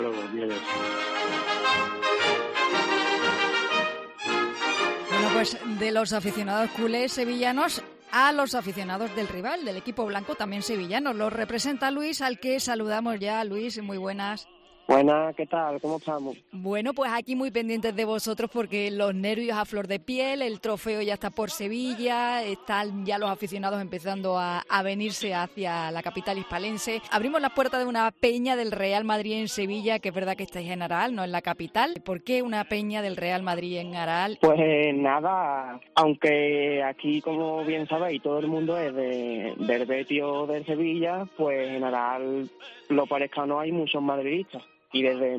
Bueno, pues de los aficionados culés sevillanos a los aficionados del rival, del equipo blanco, también sevillanos. Los representa Luis, al que saludamos ya. Luis, muy buenas. Buenas, ¿qué tal? ¿Cómo estamos? Bueno, pues aquí muy pendientes de vosotros porque los nervios a flor de piel, el trofeo ya está por Sevilla, están ya los aficionados empezando a venirse hacia la capital hispalense. Abrimos las puertas de una peña del Real Madrid en Sevilla, que es verdad que estáis en Aral, no en la capital. ¿Por qué una peña del Real Madrid en Aral? Pues nada, aunque aquí, como bien sabéis, todo el mundo es del Betis o del Sevilla, pues en Aral, lo parezca o no, hay muchos madridistas. Y desde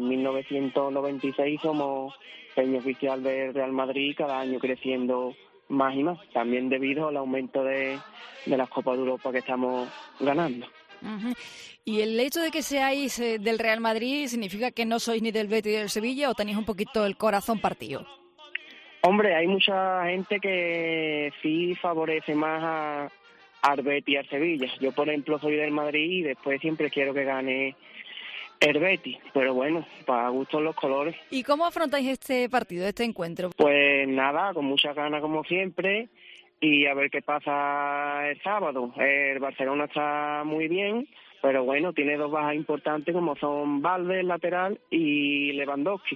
1996 somos peña oficial del Real Madrid, cada año creciendo más y más, también debido al aumento de las Copas de Europa que estamos ganando. Uh-huh. ¿Y el hecho de que seáis del Real Madrid significa que no sois ni del Betis ni del Sevilla o tenéis un poquito el corazón partido? Hombre, hay mucha gente que sí favorece más al Betis y al Sevilla. Yo, por ejemplo, soy del Madrid y después siempre quiero que gane el Betis, pero bueno, para gustos los colores. ¿Y cómo afrontáis este partido, este encuentro? Pues nada, con muchas ganas como siempre y a ver qué pasa el sábado. El Barcelona está muy bien, pero bueno, tiene dos bajas importantes como son Valde, el lateral, y Lewandowski.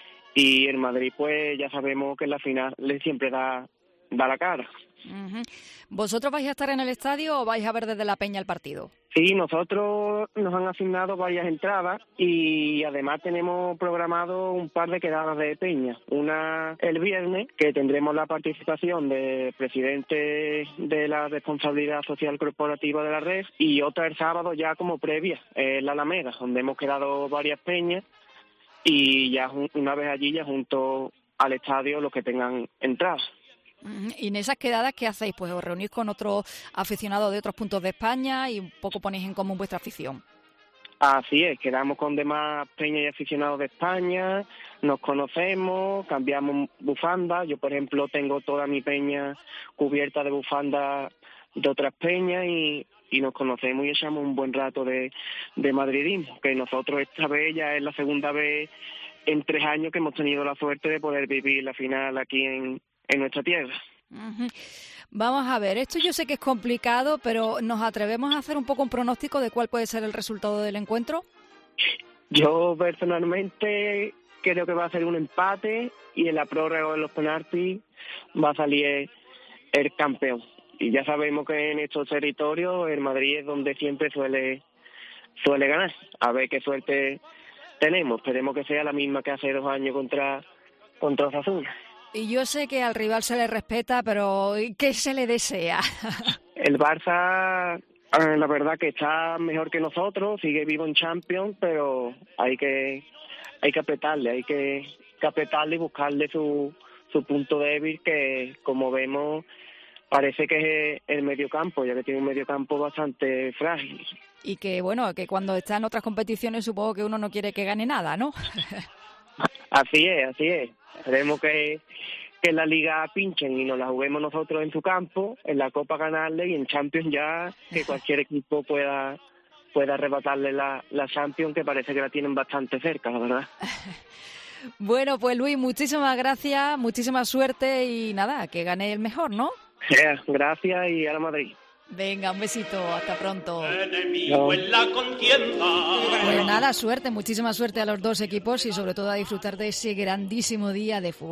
Y el Madrid, pues ya sabemos que en la final le siempre da la cara. Uh-huh. ¿Vosotros vais a estar en el estadio o vais a ver desde la peña el partido? Sí, nosotros nos han asignado varias entradas y además tenemos programado un par de quedadas de peña. Una el viernes, que tendremos la participación del presidente de la responsabilidad social corporativa de la red, y otra el sábado ya como previa, en la Alameda, donde hemos quedado varias peñas y ya una vez allí ya junto al estadio los que tengan entradas. Y en esas quedadas, ¿qué hacéis? Pues os reunís con otros aficionados de otros puntos de España y un poco ponéis en común vuestra afición. Así es, quedamos con demás peñas y aficionados de España, nos conocemos, cambiamos bufandas. Yo, por ejemplo, tengo toda mi peña cubierta de bufandas de otras peñas y nos conocemos y echamos un buen rato de madridismo, que nosotros esta vez ya es la segunda vez en 3 años que hemos tenido la suerte de poder vivir la final aquí en nuestra tierra. Uh-huh. Vamos a ver, esto yo sé que es complicado, pero ¿nos atrevemos a hacer un poco un pronóstico de cuál puede ser el resultado del encuentro? Yo personalmente creo que va a ser un empate y en la prórroga o en los penaltis va a salir el campeón. Y ya sabemos que en estos territorios el Madrid es donde siempre suele ganar. A ver qué suerte tenemos. Esperemos que sea la misma que hace 2 años contra Osasuna. Y yo sé que al rival se le respeta, pero ¿qué se le desea? El Barça, la verdad que está mejor que nosotros, sigue vivo en Champions, pero hay que apretarle, hay que apretarle y buscarle su punto débil, que como vemos parece que es el mediocampo, ya que tiene un mediocampo bastante frágil. Y que bueno, que cuando está en otras competiciones supongo que uno no quiere que gane nada, ¿no? Así es. Esperemos que en la Liga pinchen y nos la juguemos nosotros en su campo, en la Copa ganarle y en Champions ya que cualquier equipo pueda arrebatarle la Champions, que parece que la tienen bastante cerca, la verdad. Bueno, pues Luis, muchísimas gracias, muchísima suerte y nada, que gane el mejor, ¿no? Gracias y a la Madrid. Venga, un besito, hasta pronto. Enemigo en la contienda. Pues nada, suerte, muchísima suerte a los dos equipos y sobre todo a disfrutar de ese grandísimo día de fútbol.